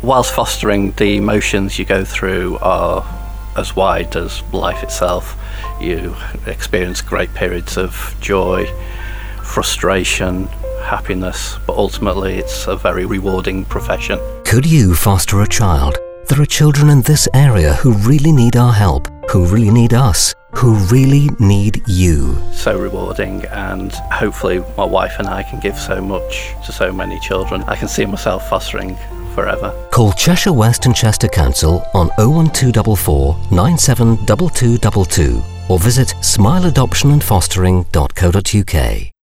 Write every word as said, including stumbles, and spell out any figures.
Whilst fostering, the emotions you go through are as wide as life itself. You experience great periods of joy, frustration, happiness, but ultimately it's a very rewarding profession. Could you foster a child? There are children in this area who really need our help, who really need us, who really need you. So rewarding, and hopefully my wife and I can give so much to so many children. I can see myself fostering forever. Call Cheshire West and Chester Council on oh one two four four, nine seven two two two two or visit smile adoption and fostering dot co dot uk.